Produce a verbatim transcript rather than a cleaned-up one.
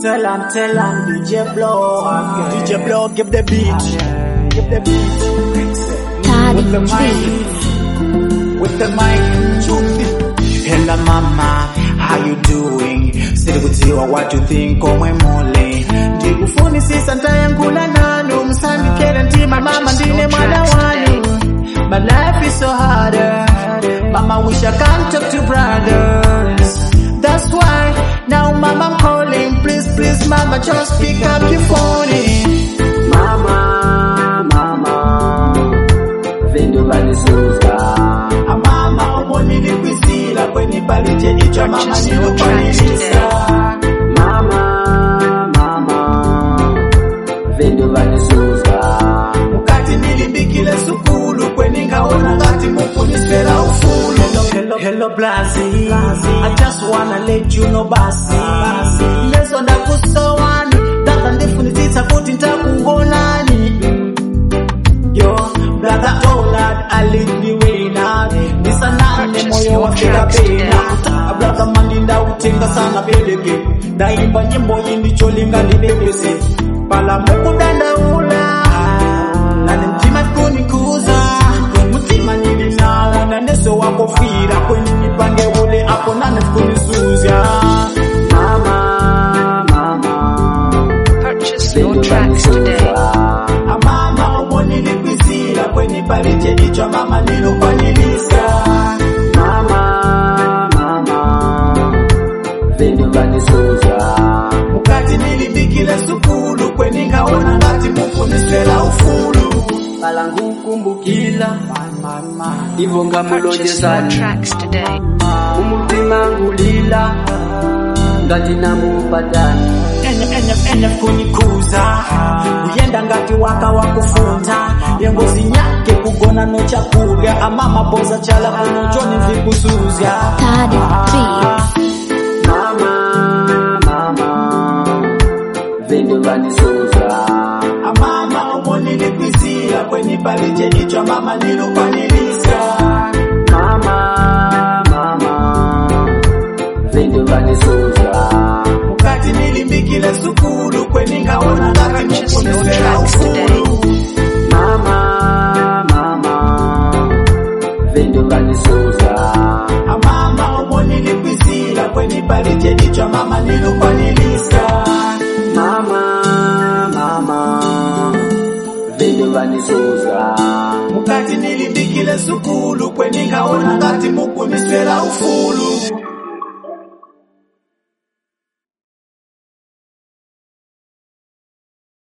Tell him, tell him, D J Blow, D J Blow, give the beat, give the beat. With the mic, with the mic, hello mama, how you doing? Still with you, what you think? Come mole. Ndikufuni sisa ntayangula nanu, msandi kera ntima mama ndine mwana wanu. But life is so harder. Mama wish I can't talk to brothers. That's why now mama I'm calling. Please, please mama, just pick up your phone. Mama, mama, vendo valisuza. A mama omoni ni kwizila kweni palije icho mama nilupalisa. Mama, mama, vendo valisuza. Mukati nilimbikile sukulu kweni ngaona ngati mukunisela ufulu. Hello, hello, Blazi. I just wanna let you know, Basi. Let's on that good so one. That and definitely it's a foot in Takungonani. Yo, brother, oh lad, I lead the way now. This and that, the moyo wa fika pena. A brother man in da utenga sana belege. Da imba nyimbo yindi cholinga ni bebese. Pala muku danda ula. Na nimtima kunikuza. Mutima nili nao na neso wako fira. Kwenye nipange ule hapo na nefukunisuzia. Mama, mama, purchase your tracks today. A mama omoni ni kwizila kwenye palije icho mama nilupalilisa. mama, mama, vendo valisuza. Mukati nilimbikile sukulu kweni ngaona ngati mukunisela ufulu. Palangu kumbukila Ivo nga Purchase your mulonjezani tracks today. Umutima ngulila Ngati na mupatani Enye enye enye kunikuza. Uyenda ngati waka wakufunta. Yengozi nyake kugona no chakuga. Amama boza chala kuno joni vikusuzya. Mama, mama, vendo valisuza. Amama omoni ni kwizila kweni palije icho mama nilupalilisa. Mama, mama, vendo valisuza. Mukati nilimbikile sukulu kweni ngaona ngati mukunisela ufulu. Mama, mama, vendo valisuza. Amama omoni ni kwizila kweni palije icho mama nilupalilisa. Mama, mama, vendo valisuza. Mukati nilimbikile sukulu kweni ngaona ngati mukunisela ufulu.